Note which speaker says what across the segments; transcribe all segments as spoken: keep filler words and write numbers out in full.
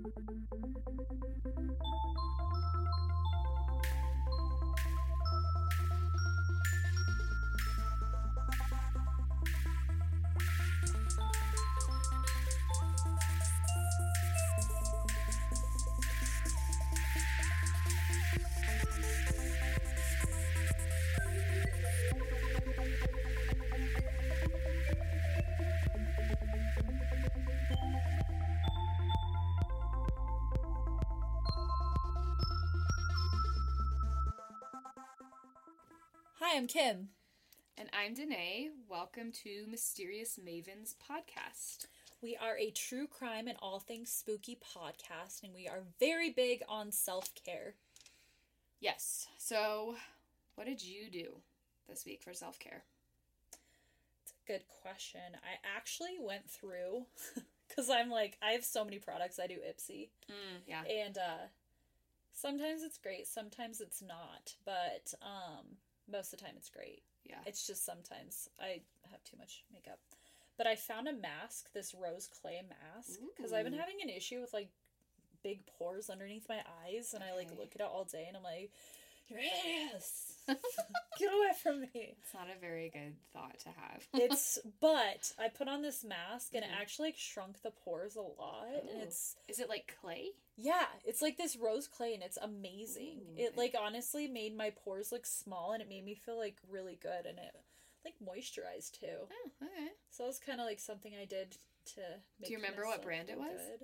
Speaker 1: Hi, I'm Kim.
Speaker 2: And I'm Danae. Welcome to Mysterious Mavens Podcast.
Speaker 1: We are a true crime and all things spooky podcast, and we are very big on self-care.
Speaker 2: Yes. So, what did you do this week for self-care?
Speaker 1: It's a good question. I actually went through, because I'm like, I have so many products. I do Ipsy.
Speaker 2: Mm, yeah.
Speaker 1: And uh, sometimes it's great, sometimes it's not. But um, most of the time it's great.
Speaker 2: Yeah.
Speaker 1: It's just sometimes I have too much makeup. But I found a mask, this rose clay mask, because I've been having an issue with, like, big pores underneath my eyes, and okay. I, like, look at it all day, and I'm like, yes! Get away from me!
Speaker 2: It's not a very good thought to have.
Speaker 1: It's, but I put on this mask, and
Speaker 2: mm-hmm.
Speaker 1: it actually, like, shrunk the pores a lot, Ooh. and it's...
Speaker 2: Is it, like, clay?
Speaker 1: Yeah, it's, like, this rose clay, and it's amazing. Ooh. It, like, honestly made my pores look small, and it made me feel, like, really good, and it... like moisturized too.
Speaker 2: Oh, okay.
Speaker 1: So it was kind of like something I did to make
Speaker 2: Do you remember what brand it was?
Speaker 1: Good.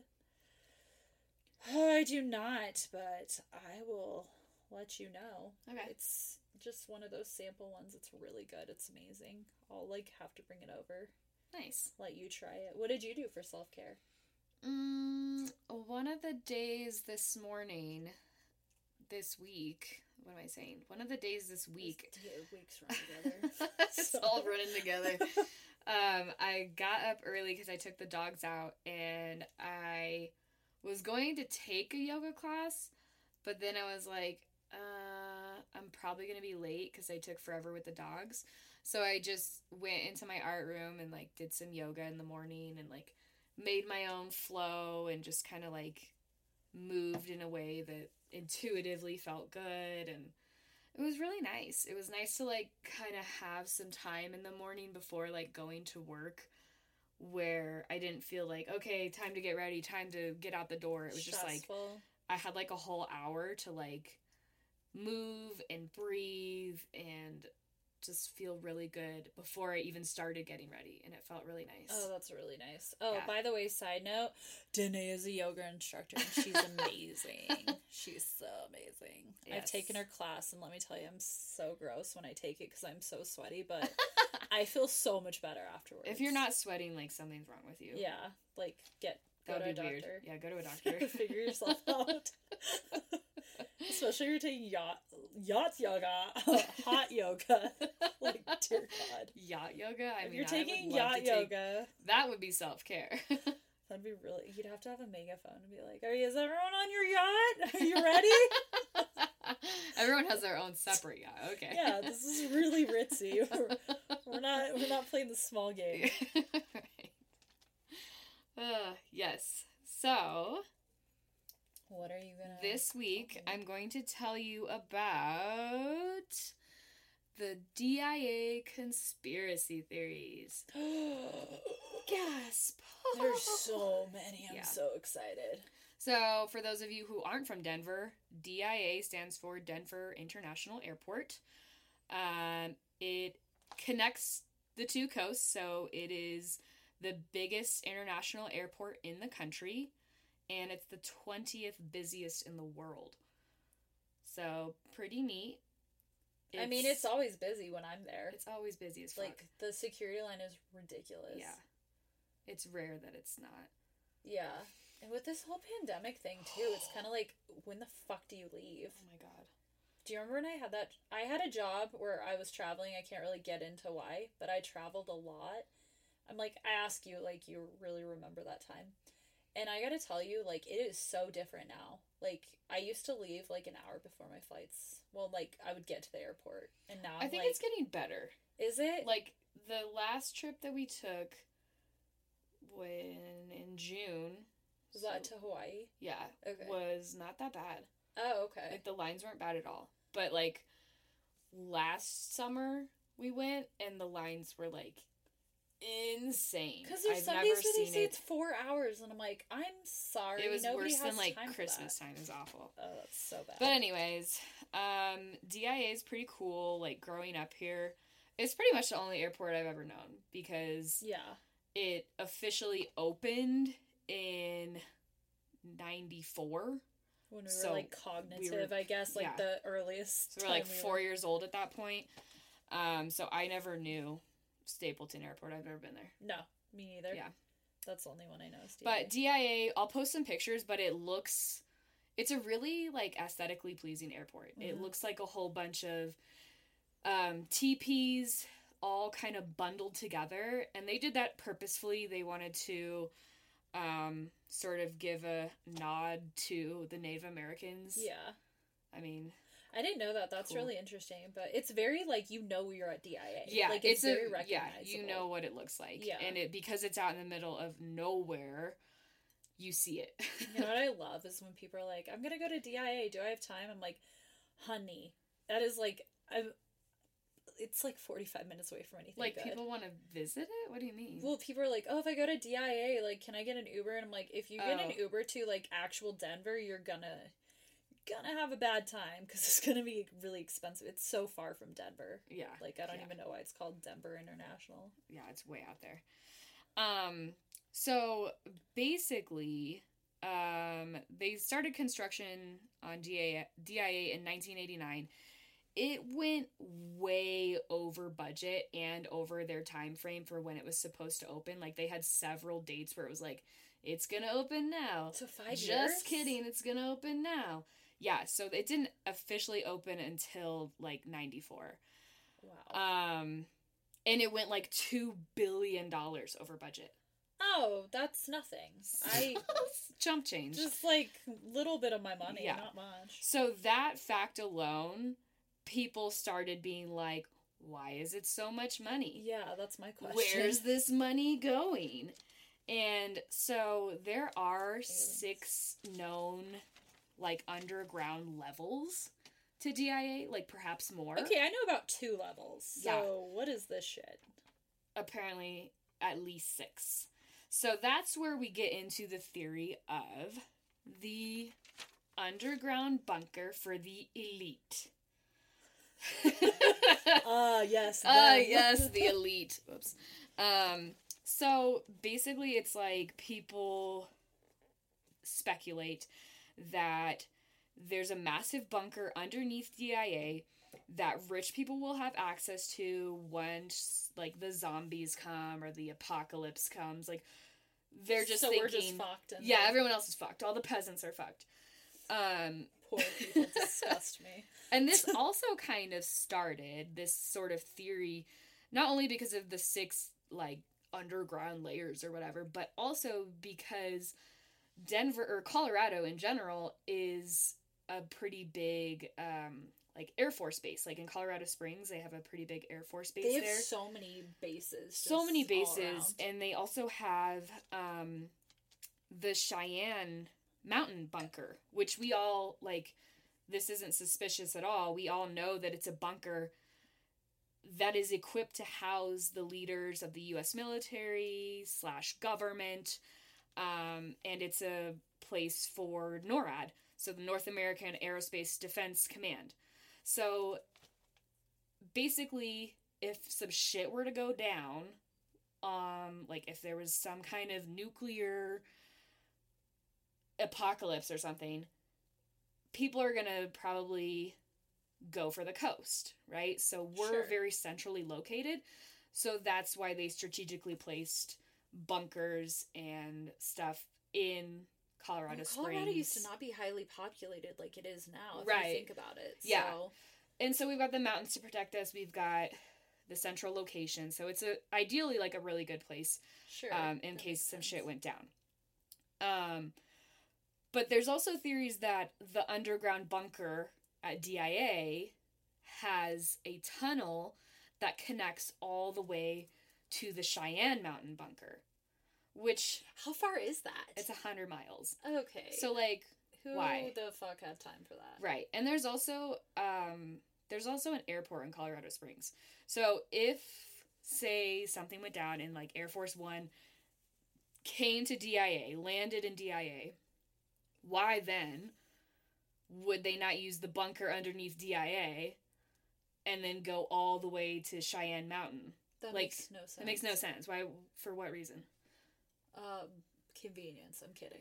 Speaker 1: Oh, I do not, but I will let you know.
Speaker 2: Okay.
Speaker 1: It's just one of those sample ones. It's really good. It's amazing. I'll like have to bring it over.
Speaker 2: Nice.
Speaker 1: Let you try it. What did you do for self-care?
Speaker 2: Mm, one of the days this morning, this week... What am I saying? One of the days this week...
Speaker 1: This weeks run together.
Speaker 2: It's so. all running together. um, I got up early because I took the dogs out, and I was going to take a yoga class, but then I was like, uh, I'm probably going to be late because I took forever with the dogs. So I just went into my art room and, like, did some yoga in the morning and, like, made my own flow and just kind of, like, moved in a way that intuitively felt good, and it was really nice. It was nice to like kind of have some time in the morning before like going to work where I didn't feel like, okay, time to get ready, time to get out the door. It was just
Speaker 1: stressful.
Speaker 2: Like I had like a whole hour to like move and breathe and just feel really good before I even started getting ready, and it felt really nice.
Speaker 1: Oh, that's really nice. Oh,
Speaker 2: yeah.
Speaker 1: By the way, side note, Danae is a yoga instructor, and she's amazing. She's so amazing. Yes. I've taken her class, and let me tell you, I'm so gross when I take it because I'm so sweaty, but I feel so much better afterwards.
Speaker 2: If you're not sweating, like, something's wrong with you.
Speaker 1: Yeah, like, get go
Speaker 2: that would
Speaker 1: to a
Speaker 2: be
Speaker 1: doctor.
Speaker 2: Weird. Yeah, go to a doctor.
Speaker 1: Figure yourself out. Especially if you're taking yacht, yacht yoga, hot yoga. Like, dear God.
Speaker 2: Yacht yoga? I
Speaker 1: if
Speaker 2: mean,
Speaker 1: you're taking
Speaker 2: I would
Speaker 1: yacht
Speaker 2: love to take,
Speaker 1: yoga.
Speaker 2: That would be self-care.
Speaker 1: That'd be really... You'd have to have a megaphone and be like, Are you, is everyone on your yacht? Are you ready?
Speaker 2: Everyone has their own separate yacht. Okay.
Speaker 1: Yeah, this is really ritzy. We're, we're not we're not playing the small game.
Speaker 2: Right. Uh, yes. So...
Speaker 1: What are you gonna...
Speaker 2: This week, I'm going to tell you about the D I A conspiracy theories. Gasp!
Speaker 1: There's so many. I'm
Speaker 2: yeah.
Speaker 1: so excited.
Speaker 2: So, for those of you who aren't from Denver, D I A stands for Denver International Airport. Um, it connects the two coasts, so it is the biggest international airport in the country. And it's the twentieth busiest in the world. So, pretty neat.
Speaker 1: It's, I mean, it's always busy when I'm there.
Speaker 2: It's always busy as fuck.
Speaker 1: Like, the security line is ridiculous.
Speaker 2: Yeah. It's rare that it's not.
Speaker 1: Yeah. And with this whole pandemic thing, too, it's kind of like, when the fuck do you leave?
Speaker 2: Oh, my God.
Speaker 1: Do you remember when I had that? I had a job where I was traveling. I can't really get into why, but I traveled a lot. I'm like, I ask you, like, you really remember that time. And I gotta tell you, like, it is so different now. Like, I used to leave, like, an hour before my flights. Well, like, I would get to the airport. And now I'm
Speaker 2: I think
Speaker 1: like,
Speaker 2: it's getting better.
Speaker 1: Is it?
Speaker 2: Like, the last trip that we took when in June,
Speaker 1: Was
Speaker 2: So,
Speaker 1: that to Hawaii?
Speaker 2: yeah.
Speaker 1: Okay.
Speaker 2: Was not that bad.
Speaker 1: Oh, okay.
Speaker 2: Like, the lines weren't bad at all. But, like, last summer we went, and the lines were, like, insane.
Speaker 1: Because there's
Speaker 2: I've
Speaker 1: some
Speaker 2: never
Speaker 1: days where they
Speaker 2: seen
Speaker 1: say
Speaker 2: it.
Speaker 1: it's four hours, and I'm like, I'm sorry.
Speaker 2: It was
Speaker 1: Nobody
Speaker 2: worse
Speaker 1: has
Speaker 2: than, like,
Speaker 1: time
Speaker 2: Christmas
Speaker 1: for that.
Speaker 2: time. It was awful.
Speaker 1: Oh, that's so bad.
Speaker 2: But anyways, um, D I A is pretty cool, like, growing up here. It's pretty much the only airport I've ever known, because
Speaker 1: yeah.
Speaker 2: it officially opened in ninety-four.
Speaker 1: When we
Speaker 2: So,
Speaker 1: were, like, cognitive,
Speaker 2: we were-
Speaker 1: I guess, like,
Speaker 2: yeah.
Speaker 1: the earliest
Speaker 2: So we're, like,
Speaker 1: time we
Speaker 2: four
Speaker 1: were...
Speaker 2: years old at that point. Um, so I never knew Stapleton Airport. I've never been there.
Speaker 1: No, me neither.
Speaker 2: Yeah.
Speaker 1: That's the only one I know. Is
Speaker 2: But D I A, I'll post some pictures, but it looks... It's a really, like, aesthetically pleasing airport. Mm-hmm. It looks like a whole bunch of um, teepees all kind of bundled together. And they did that purposefully. They wanted to um, sort of give a nod to the Native Americans.
Speaker 1: Yeah.
Speaker 2: I mean...
Speaker 1: I didn't know that. That's
Speaker 2: cool.
Speaker 1: really interesting. But it's very, like, you know you're at D I A.
Speaker 2: Yeah,
Speaker 1: like, it's,
Speaker 2: it's
Speaker 1: very
Speaker 2: a,
Speaker 1: recognizable.
Speaker 2: Yeah, you know what it looks like.
Speaker 1: Yeah.
Speaker 2: And it because it's out in the middle of nowhere, you see it.
Speaker 1: You know what I love is when people are like, I'm going to go to D I A. Do I have time? I'm like, honey, that is, like, I'm... It's like forty-five minutes away from anything
Speaker 2: Like,
Speaker 1: good.
Speaker 2: people want to visit it? What do you mean?
Speaker 1: Well, people are like, oh, if I go to D I A, like, can I get an Uber? And I'm like, if you get
Speaker 2: Oh.
Speaker 1: an Uber to, like, actual Denver, you're gonna gonna have a bad time because it's gonna be really expensive. It's so far from Denver.
Speaker 2: Yeah.
Speaker 1: Like, I don't
Speaker 2: yeah.
Speaker 1: even know why it's called Denver International.
Speaker 2: Yeah, it's way out there. Um, so, basically, um, they started construction on D I A, D I A in nineteen eighty-nine. It went way over budget and over their time frame for when it was supposed to open. Like, they had several dates where it was like, it's gonna open now.
Speaker 1: So five
Speaker 2: Just
Speaker 1: years?
Speaker 2: Just kidding, it's gonna open now. Yeah, so it didn't officially open until, like, ninety-four.
Speaker 1: Wow.
Speaker 2: Um, and it went, like, two billion dollars over budget.
Speaker 1: Oh, that's nothing. I
Speaker 2: Chump change.
Speaker 1: just, like, little bit of my money,
Speaker 2: Yeah.
Speaker 1: not much.
Speaker 2: So that fact alone, people started being like, why is it so much money?
Speaker 1: Yeah, that's my question.
Speaker 2: Where's this money going? And so there are six known, like, underground levels to D I A, like, perhaps more.
Speaker 1: Okay, I know about two levels. So
Speaker 2: Yeah.
Speaker 1: what is this shit?
Speaker 2: Apparently at least six. So that's where we get into the theory of the underground bunker for the elite.
Speaker 1: Ah, uh, yes.
Speaker 2: Ah, uh,
Speaker 1: them.
Speaker 2: yes, the elite. Whoops. Um, so basically it's like people speculate that there's a massive bunker underneath D I A that rich people will have access to once, like, the zombies come or the apocalypse comes. Like, they're just
Speaker 1: so
Speaker 2: thinking...
Speaker 1: we're just fucked. And
Speaker 2: Yeah,
Speaker 1: like,
Speaker 2: everyone else is fucked. All the peasants are fucked. Um...
Speaker 1: Poor people disgust me.
Speaker 2: And this also kind of started, this sort of theory, not only because of the six, like, underground layers or whatever, but also because Denver, or Colorado in general, is a pretty big, um, like, Air Force base. Like, in Colorado Springs, they have a pretty big Air Force base
Speaker 1: They have
Speaker 2: there.
Speaker 1: so many bases.
Speaker 2: So many
Speaker 1: just all
Speaker 2: bases,
Speaker 1: around.
Speaker 2: and they also have um, the Cheyenne Mountain Bunker, which we all, like, this isn't suspicious at all. We all know that it's a bunker that is equipped to house the leaders of the U S military slash government, um, and it's a place for NORAD, so the North American Aerospace Defense Command. So, basically, if some shit were to go down, um, like if there was some kind of nuclear apocalypse or something, people are gonna probably go for the coast, right? So we're
Speaker 1: Sure.
Speaker 2: very centrally located, so that's why they strategically placed bunkers and stuff in Colorado
Speaker 1: Well,
Speaker 2: Springs.
Speaker 1: Colorado used to not be highly populated like it is now, if
Speaker 2: Right.
Speaker 1: you think about it.
Speaker 2: Yeah.
Speaker 1: So,
Speaker 2: And so we've got the mountains to protect us. We've got the central location, so it's a ideally like a really good place,
Speaker 1: sure.
Speaker 2: um, in
Speaker 1: that
Speaker 2: case
Speaker 1: makes
Speaker 2: some
Speaker 1: sense.
Speaker 2: shit went down. Um, but there's also theories that the underground bunker at D I A has a tunnel that connects all the way to the Cheyenne Mountain Bunker, which
Speaker 1: How far is that?
Speaker 2: it's a hundred miles.
Speaker 1: Okay.
Speaker 2: So like,
Speaker 1: who
Speaker 2: why?
Speaker 1: the fuck had time for that?
Speaker 2: Right. And there's also um there's also an airport in Colorado Springs. So if, say, something went down and like Air Force One came to D I A, landed in D I A, why then would they not use the bunker underneath D I A and then go all the way to Cheyenne Mountain?
Speaker 1: That
Speaker 2: like,
Speaker 1: makes no sense.
Speaker 2: It makes no sense. Why? For what reason?
Speaker 1: Um, convenience. I'm kidding.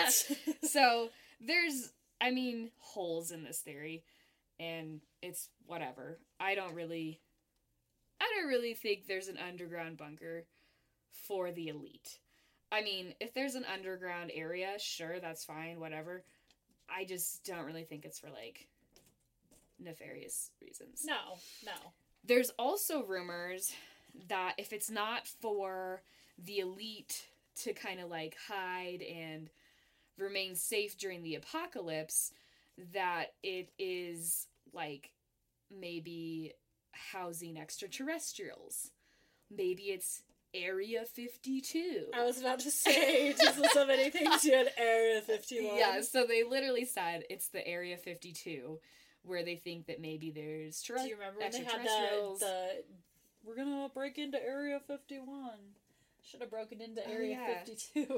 Speaker 2: So there's, I mean, holes in this theory, and it's whatever. I don't really, I don't really think there's an underground bunker for the elite. I mean, if there's an underground area, sure, that's fine, whatever. I just don't really think it's for, like, nefarious reasons.
Speaker 1: No, no.
Speaker 2: There's also rumors that if it's not for the elite to kind of, like, hide and remain safe during the apocalypse, that it is, like, maybe housing extraterrestrials. Maybe it's Area fifty-two.
Speaker 1: I was about to say, just so many things you had Area fifty-one.
Speaker 2: Yeah, so they literally said it's the Area fifty-two, where they think that maybe there's terrest-
Speaker 1: Do you remember when they had that,
Speaker 2: extraterrestrials.
Speaker 1: the, we're gonna break into Area fifty-one. Should have broken into
Speaker 2: Oh,
Speaker 1: Area
Speaker 2: yeah.
Speaker 1: fifty-two.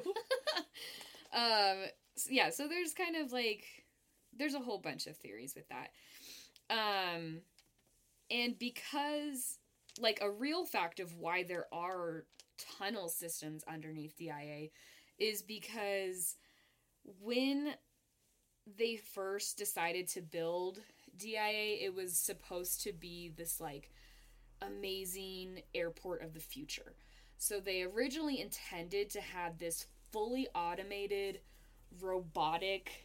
Speaker 2: um, so yeah, so there's kind of like, there's a whole bunch of theories with that. Um, and because, like, a real fact of why there are tunnel systems underneath D I A is because when they first decided to build D I A, it was supposed to be this, like, amazing airport of the future. So they originally intended to have this fully automated robotic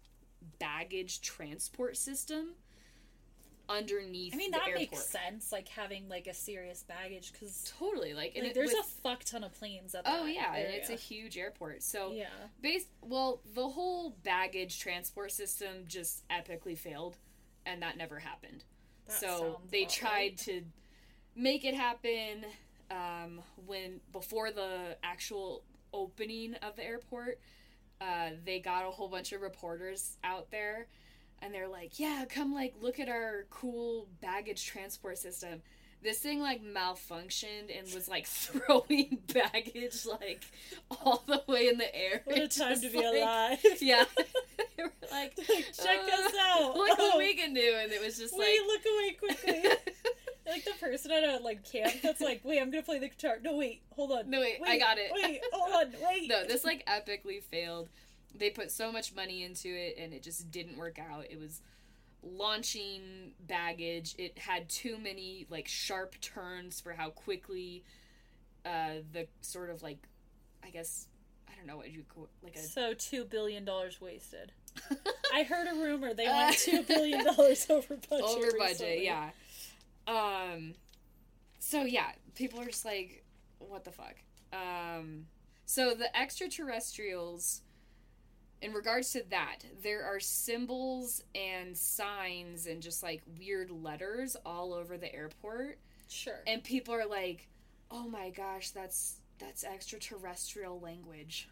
Speaker 2: baggage transport system underneath
Speaker 1: I mean,
Speaker 2: the
Speaker 1: that
Speaker 2: airport.
Speaker 1: makes sense, like, having, like, a serious baggage, because,
Speaker 2: Totally, like, and
Speaker 1: like,
Speaker 2: it
Speaker 1: there's
Speaker 2: with,
Speaker 1: a fuck ton of planes at
Speaker 2: oh
Speaker 1: that
Speaker 2: yeah, and
Speaker 1: area.
Speaker 2: it's a huge airport. So
Speaker 1: Yeah.
Speaker 2: based, well, the whole baggage transport system just epically failed, and that never happened.
Speaker 1: That
Speaker 2: so
Speaker 1: sounds
Speaker 2: they
Speaker 1: about
Speaker 2: tried
Speaker 1: right.
Speaker 2: to make it happen um, when before the actual opening of the airport. Uh, they got a whole bunch of reporters out there, and they're like, yeah, come, like, look at our cool baggage transport system. This thing, like, malfunctioned and was, like, throwing baggage, like, all the way in the air.
Speaker 1: What a
Speaker 2: It's
Speaker 1: time
Speaker 2: just,
Speaker 1: to be
Speaker 2: like,
Speaker 1: alive.
Speaker 2: Yeah. They were like,
Speaker 1: Check
Speaker 2: uh,
Speaker 1: us out.
Speaker 2: Look
Speaker 1: Oh,
Speaker 2: what we can do. And it was just
Speaker 1: wait,
Speaker 2: like...
Speaker 1: look away quickly. Like the person at a, like, camp that's like, wait, I'm gonna play the guitar. No, wait, hold on.
Speaker 2: No, wait,
Speaker 1: wait
Speaker 2: I got it.
Speaker 1: Wait, hold on, wait.
Speaker 2: No, this, like, epically failed. They put so much money into it, and it just didn't work out. It was launching baggage. It had too many, like, sharp turns for how quickly uh, the sort of, like, I guess, I don't know what you call, like a...
Speaker 1: So, two billion dollars wasted. I heard a rumor they went two billion dollars over budget.
Speaker 2: Over budget,
Speaker 1: recently.
Speaker 2: yeah. Um, so yeah, people are just like, what the fuck? Um, so the extraterrestrials, in regards to that, there are symbols and signs and just, like, weird letters all over the airport.
Speaker 1: Sure.
Speaker 2: And people are like, oh my gosh, that's, that's extraterrestrial language.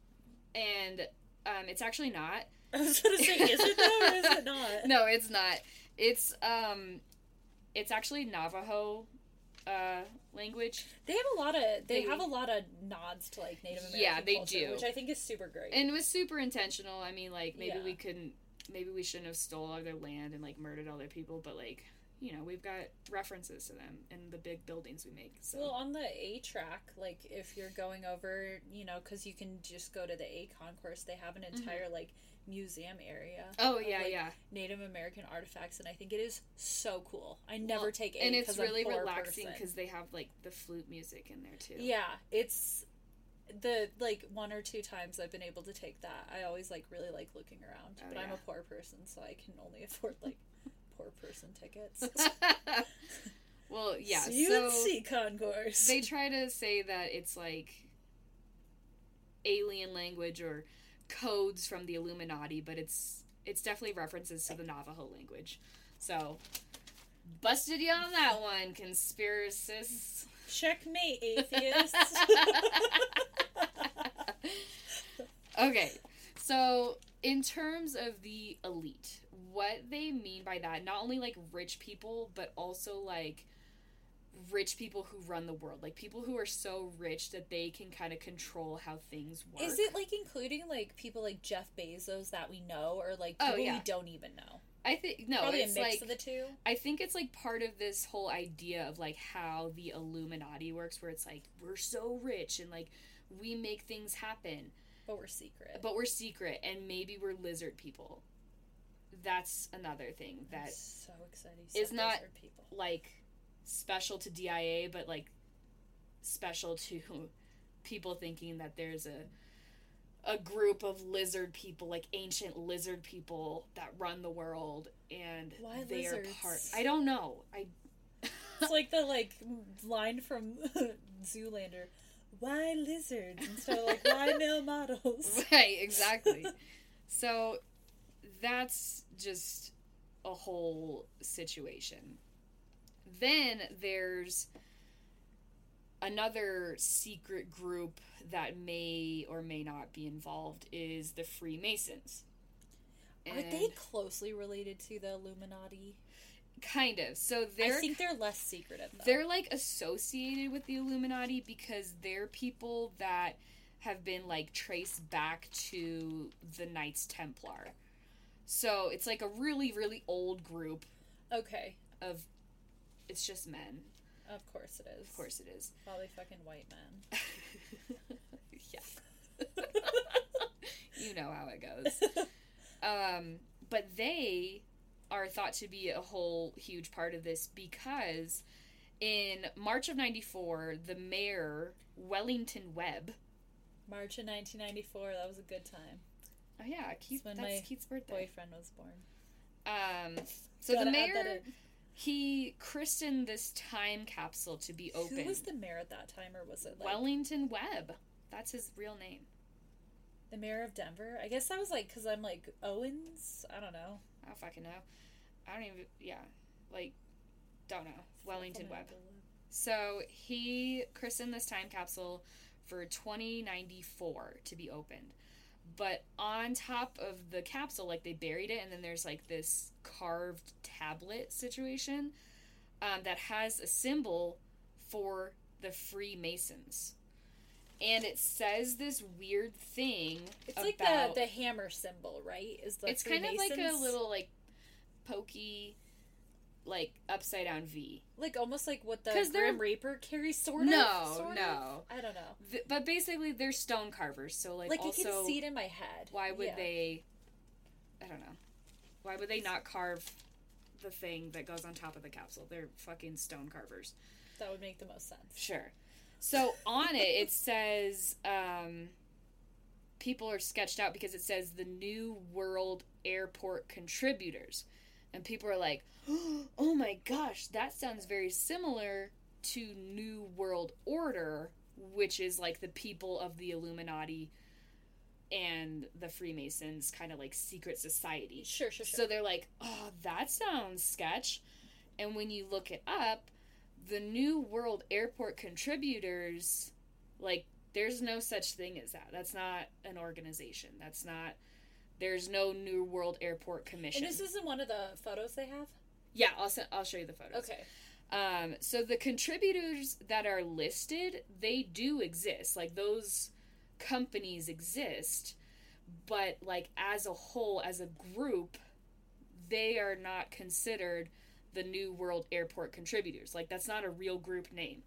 Speaker 2: And, um, it's actually not.
Speaker 1: I was gonna say, is it though, or is it not?
Speaker 2: No, it's not. It's, um... It's actually Navajo uh, language.
Speaker 1: They have a lot of they,
Speaker 2: They-
Speaker 1: have a lot of nods to, like, Native American
Speaker 2: Yeah, they
Speaker 1: culture,
Speaker 2: do.
Speaker 1: which I think is super great.
Speaker 2: And it was super intentional. I mean, like, maybe
Speaker 1: Yeah.
Speaker 2: we couldn't, maybe we shouldn't have stole all their land and, like, murdered all their people, but, like, you know, we've got references to them in the big buildings we make. So.
Speaker 1: Well, on the A track, like, if you're going over, you know, because you can just go to the A concourse, they have an entire, like, museum area.
Speaker 2: oh,
Speaker 1: of,
Speaker 2: yeah,
Speaker 1: like,
Speaker 2: yeah.
Speaker 1: Native American artifacts, and I think it is so cool. I never
Speaker 2: Well,
Speaker 1: take A
Speaker 2: and it's
Speaker 1: because I'm
Speaker 2: really
Speaker 1: a poor
Speaker 2: relaxing
Speaker 1: person.
Speaker 2: because they have, like, the flute music in there, too.
Speaker 1: Yeah, it's the, like, one or two times I've been able to take that. I always, like, really like looking around,
Speaker 2: Oh,
Speaker 1: but I'm
Speaker 2: yeah.
Speaker 1: a poor person, so I can only afford, like, poor person tickets.
Speaker 2: Well, yeah,
Speaker 1: See you
Speaker 2: so
Speaker 1: at C concourse.
Speaker 2: they try to say that it's, like, alien language or codes from the Illuminati, but it's it's definitely references to the Navajo language. So, busted you on that one, conspiracists.
Speaker 1: Checkmate, atheists.
Speaker 2: Okay, so in terms of the elite, what they mean by that, not only like rich people, but also like rich people who run the world, like people who are so rich that they can kind of control how things work.
Speaker 1: Is it like including like people like Jeff Bezos that we know, or like people
Speaker 2: Oh, yeah.
Speaker 1: we don't even know?
Speaker 2: I think no,
Speaker 1: Probably
Speaker 2: it's
Speaker 1: a mix
Speaker 2: like
Speaker 1: of the two.
Speaker 2: I think it's like part of this whole idea of like how the Illuminati works, where it's like we're so rich and like we make things happen,
Speaker 1: But we're secret.
Speaker 2: but we're secret, and maybe we're lizard people. That's another thing that
Speaker 1: That's so exciting.
Speaker 2: is
Speaker 1: So
Speaker 2: not-
Speaker 1: lizard people.
Speaker 2: like special to D I A, but like special to people thinking that there's a a group of lizard people, like ancient lizard people that run the world, and
Speaker 1: Why
Speaker 2: they
Speaker 1: lizards?
Speaker 2: are part. I don't know. I
Speaker 1: It's like the like line from Zoolander. Why lizards instead of like why male models?
Speaker 2: right, exactly. So that's just a whole situation. Then there's another secret group that may or may not be involved is the Freemasons.
Speaker 1: Are
Speaker 2: And
Speaker 1: they closely related to the Illuminati?
Speaker 2: kind of. So they're
Speaker 1: I think they're less secretive. Though.
Speaker 2: they're like associated with the Illuminati because they're people that have been like traced back to the Knights Templar. So it's like a really really old group
Speaker 1: okay.
Speaker 2: of it's just men.
Speaker 1: Of course it is.
Speaker 2: Of course it is.
Speaker 1: Probably fucking white men.
Speaker 2: yeah. You know how it goes. Um, but they are thought to be a whole huge part of this because in March of ninety-four, the mayor, Wellington Webb.
Speaker 1: March of nineteen ninety-four. That was a good time.
Speaker 2: Oh yeah, Keith,
Speaker 1: when
Speaker 2: that's
Speaker 1: my
Speaker 2: Keith's birthday.
Speaker 1: Boyfriend was born.
Speaker 2: Um, so
Speaker 1: Gotta
Speaker 2: the
Speaker 1: add that
Speaker 2: mayor,
Speaker 1: in.
Speaker 2: he christened this time capsule to be open.
Speaker 1: Who was the mayor at that time, or was it like
Speaker 2: Wellington Webb. That's his real name.
Speaker 1: the mayor of Denver? I guess that was like because I'm like Owens. I don't know.
Speaker 2: I don't fucking know. I don't even, yeah, like, don't know. Wellington
Speaker 1: Something
Speaker 2: Webb.
Speaker 1: like that.
Speaker 2: So he christened this time capsule for twenty ninety-four to be opened. But on top of the capsule, like, they buried it, and then there's, like, this carved tablet situation um, that has a symbol for the Freemasons. And it says this weird thing
Speaker 1: It's
Speaker 2: about...
Speaker 1: like the the hammer symbol, right? Is the
Speaker 2: it's kind of like a
Speaker 1: Freemasons?
Speaker 2: little, like, pokey, like, upside down V.
Speaker 1: like almost like what the
Speaker 2: 'Cause they're-
Speaker 1: Grim Reaper carries, sort of.
Speaker 2: No,
Speaker 1: sort
Speaker 2: no.
Speaker 1: Of? I don't know.
Speaker 2: Th- but basically, they're stone carvers, so, like,
Speaker 1: Like
Speaker 2: also...
Speaker 1: I can see it in my head.
Speaker 2: Why would
Speaker 1: Yeah.
Speaker 2: they... I don't know. Why would they not carve the thing that goes on top of the capsule? They're fucking stone carvers.
Speaker 1: That would make the most sense.
Speaker 2: Sure. So on it, it says... Um, people are sketched out because it says the New World Airport Contributors. And people are like, oh my gosh, that sounds very similar to New World Order, which is like the people of the Illuminati and the Freemasons, kind of like secret society.
Speaker 1: Sure, sure, sure.
Speaker 2: So they're like, oh, that sounds sketch. And when you look it up, the New World Airport Contributors, like, there's no such thing as that. That's not an organization. That's not... There's no New World Airport Commission.
Speaker 1: And this isn't one of the photos they have?
Speaker 2: Yeah, I'll send, I'll show you the photos.
Speaker 1: Okay.
Speaker 2: Um, so the contributors that are listed, they do exist. Like, those companies exist, but like as a whole, as a group, they are not considered the New World Airport Contributors. Like, that's not a real group name.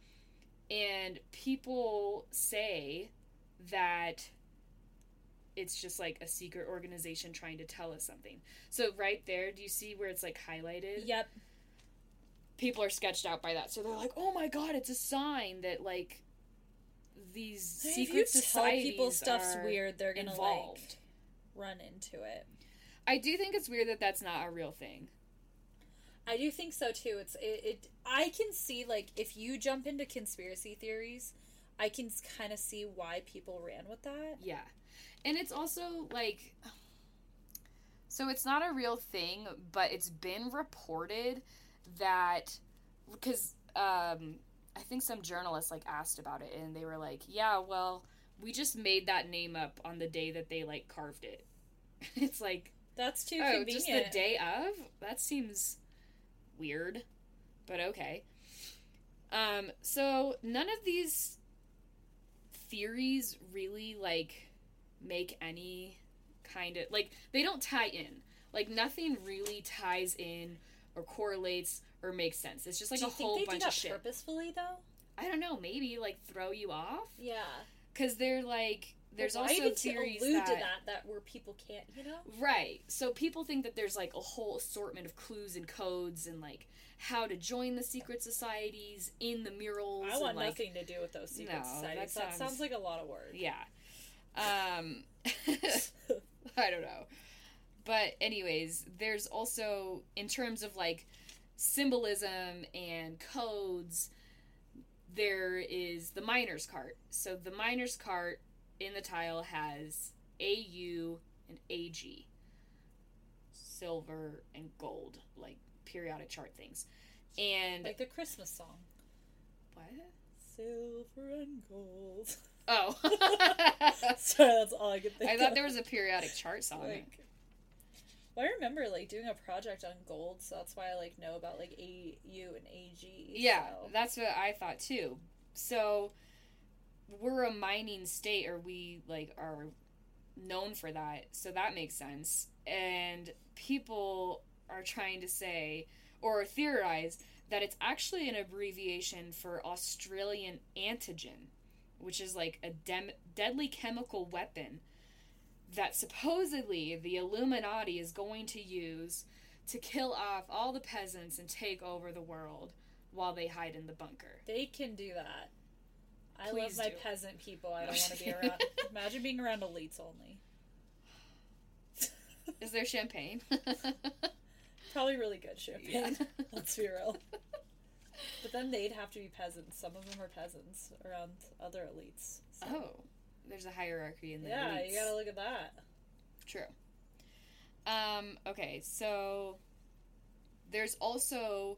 Speaker 2: And people say that it's just like a secret organization trying to tell us something. So right there, do you see where it's like highlighted?
Speaker 1: Yep.
Speaker 2: People are sketched out by that. So they're like, oh my god, it's a sign that like these
Speaker 1: If
Speaker 2: secret
Speaker 1: you tell
Speaker 2: societies
Speaker 1: people stuff's
Speaker 2: are
Speaker 1: weird, they're gonna
Speaker 2: involved.
Speaker 1: like run into it.
Speaker 2: I do think it's weird that that's not a real thing.
Speaker 1: I do think so too. It's it, it. I can see like if you jump into conspiracy theories, I can kind of see why people ran with that.
Speaker 2: Yeah. And it's also like, so it's not a real thing, but it's been reported that, because um, I think some journalists like asked about it and they were like, yeah, well, we just made that name up on the day that they, like, carved it. It's like,
Speaker 1: That's too
Speaker 2: oh,
Speaker 1: convenient.
Speaker 2: just the day of? That seems weird, but okay. Um, so none of these theories really, like, make any kind of, like, they don't tie in. Like, nothing really ties in or correlates or makes sense. It's just, like,
Speaker 1: do
Speaker 2: a
Speaker 1: you
Speaker 2: whole
Speaker 1: think they
Speaker 2: bunch
Speaker 1: do
Speaker 2: of
Speaker 1: that
Speaker 2: shit.
Speaker 1: purposefully, though?
Speaker 2: I don't know, maybe, like, throw you off?
Speaker 1: Yeah.
Speaker 2: Because they're, like, there's
Speaker 1: Why
Speaker 2: also
Speaker 1: even
Speaker 2: theories
Speaker 1: to allude
Speaker 2: that...
Speaker 1: to that, that where people can't, you know?
Speaker 2: Right. So people think that there's, like, a whole assortment of clues and codes and, like, how to join the secret societies in the murals.
Speaker 1: I want
Speaker 2: and, like,
Speaker 1: nothing to do with those secret
Speaker 2: no,
Speaker 1: societies.
Speaker 2: that
Speaker 1: That
Speaker 2: sounds-
Speaker 1: sounds like a lot of work.
Speaker 2: Yeah. Um, I don't know. But anyways, there's also, in terms of, like, symbolism and codes, there is the miner's cart. So the miner's cart in the tile has A U and A G. Silver and gold, like periodic chart things. And
Speaker 1: Like the Christmas song.
Speaker 2: what?
Speaker 1: Silver and gold.
Speaker 2: Oh.
Speaker 1: Sorry, that's all I could think
Speaker 2: I
Speaker 1: of.
Speaker 2: thought there was a periodic chart song.
Speaker 1: Like, well, I remember, like, doing a project on gold, so that's why I, like, know about, like, A U and A G.
Speaker 2: Yeah,
Speaker 1: so.
Speaker 2: that's what I thought too. So we're a mining state, or we like are known for that, so that makes sense. And people are trying to say or theorize that it's actually an abbreviation for Australian antigen, which is like a dem- deadly chemical weapon that supposedly the Illuminati is going to use to kill off all the peasants and take over the world while they hide in the bunker.
Speaker 1: They can do that. I
Speaker 2: Please
Speaker 1: love my
Speaker 2: do.
Speaker 1: peasant people. I don't want to be around. Imagine being around elites only.
Speaker 2: Is there champagne?
Speaker 1: Probably really good champagne.
Speaker 2: Yeah.
Speaker 1: Let's be real. But then they'd have to be peasants. Some of them are peasants around other elites. So.
Speaker 2: Oh, there's a hierarchy in the
Speaker 1: Yeah,
Speaker 2: elites.
Speaker 1: you gotta look at that.
Speaker 2: True. Um, okay, so there's also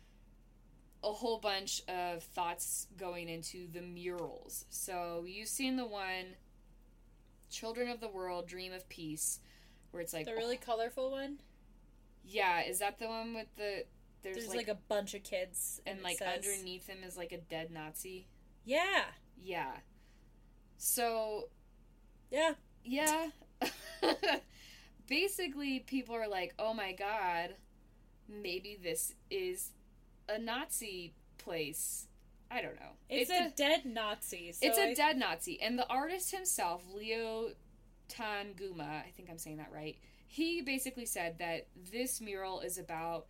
Speaker 2: a whole bunch of thoughts going into the murals. So you've seen the one, Children of the World, Dream of Peace, where it's like...
Speaker 1: The really
Speaker 2: oh,
Speaker 1: colorful one?
Speaker 2: yeah, is that the one with the... There's,
Speaker 1: There's,
Speaker 2: like,
Speaker 1: like, a bunch of kids.
Speaker 2: and,
Speaker 1: it
Speaker 2: like,
Speaker 1: says-
Speaker 2: underneath him is, like, a dead Nazi?
Speaker 1: Yeah.
Speaker 2: Yeah. So...
Speaker 1: Yeah.
Speaker 2: Yeah. Basically, people are like, oh my god, maybe this is a Nazi place. I don't know.
Speaker 1: It's, a, dead Nazi. So
Speaker 2: it's a
Speaker 1: I-
Speaker 2: dead Nazi. And the artist himself, Leo Tanguma, I think I'm saying that right, he basically said that this mural is about